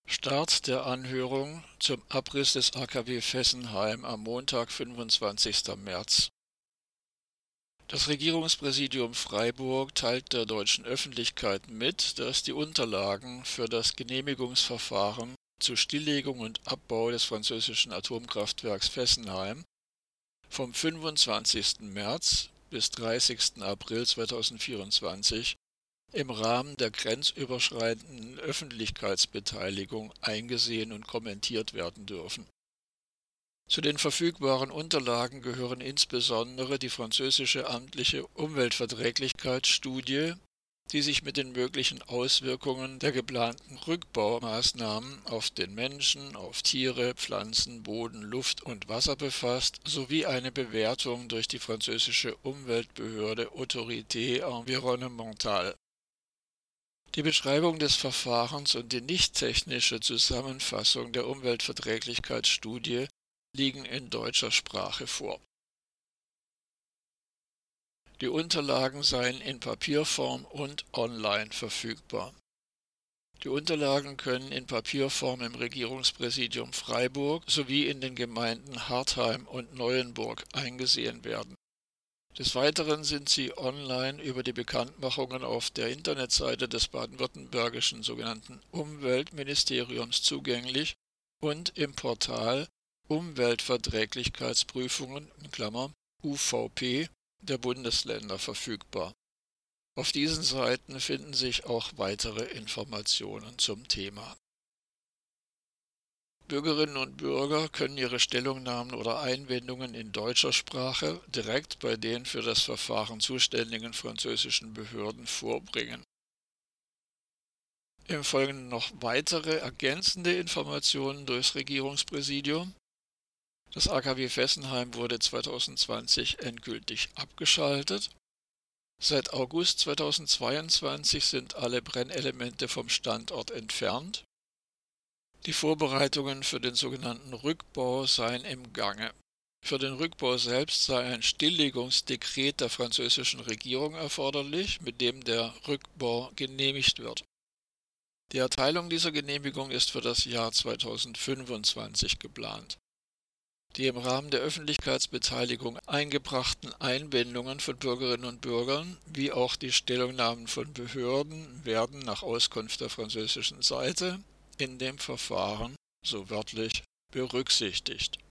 Start der Anhörung zum Abriss des AKW Fessenheim am Montag, 25. März. Das Regierungspräsidium Freiburg teilt der deutschen Öffentlichkeit mit, dass die Unterlagen für das Genehmigungsverfahren zur Stilllegung und Abbau des französischen Atomkraftwerks Fessenheim vom 25. März bis 30. April 2024 im Rahmen der grenzüberschreitenden Öffentlichkeitsbeteiligung eingesehen und kommentiert werden dürfen. Zu den verfügbaren Unterlagen gehören insbesondere die französische amtliche Umweltverträglichkeitsstudie, die sich mit den möglichen Auswirkungen der geplanten Rückbaumaßnahmen auf den Menschen, auf Tiere, Pflanzen, Boden, Luft und Wasser befasst, sowie eine Bewertung durch die französische Umweltbehörde Autorité Environnementale. Die Beschreibung des Verfahrens und die nicht-technische Zusammenfassung der Umweltverträglichkeitsstudie liegen in deutscher Sprache vor. Die Unterlagen seien in Papierform und online verfügbar. Die Unterlagen können in Papierform im Regierungspräsidium Freiburg sowie in den Gemeinden Hartheim und Neuenburg eingesehen werden. Des Weiteren sind sie online über die Bekanntmachungen auf der Internetseite des baden-württembergischen sogenannten Umweltministeriums zugänglich und im Portal Umweltverträglichkeitsprüfungen (UVP) der Bundesländer verfügbar. Auf diesen Seiten finden sich auch weitere Informationen zum Thema. Bürgerinnen und Bürger können ihre Stellungnahmen oder Einwendungen in deutscher Sprache direkt bei den für das Verfahren zuständigen französischen Behörden vorbringen. Im Folgenden noch weitere ergänzende Informationen durchs Regierungspräsidium. Das AKW Fessenheim wurde 2020 endgültig abgeschaltet. Seit August 2022 sind alle Brennelemente vom Standort entfernt. Die Vorbereitungen für den sogenannten Rückbau seien im Gange. Für den Rückbau selbst sei ein Stilllegungsdekret der französischen Regierung erforderlich, mit dem der Rückbau genehmigt wird. Die Erteilung dieser Genehmigung ist für das Jahr 2025 geplant. Die im Rahmen der Öffentlichkeitsbeteiligung eingebrachten Einwendungen von Bürgerinnen und Bürgern, wie auch die Stellungnahmen von Behörden, werden nach Auskunft der französischen Seite in dem Verfahren, so wörtlich, berücksichtigt.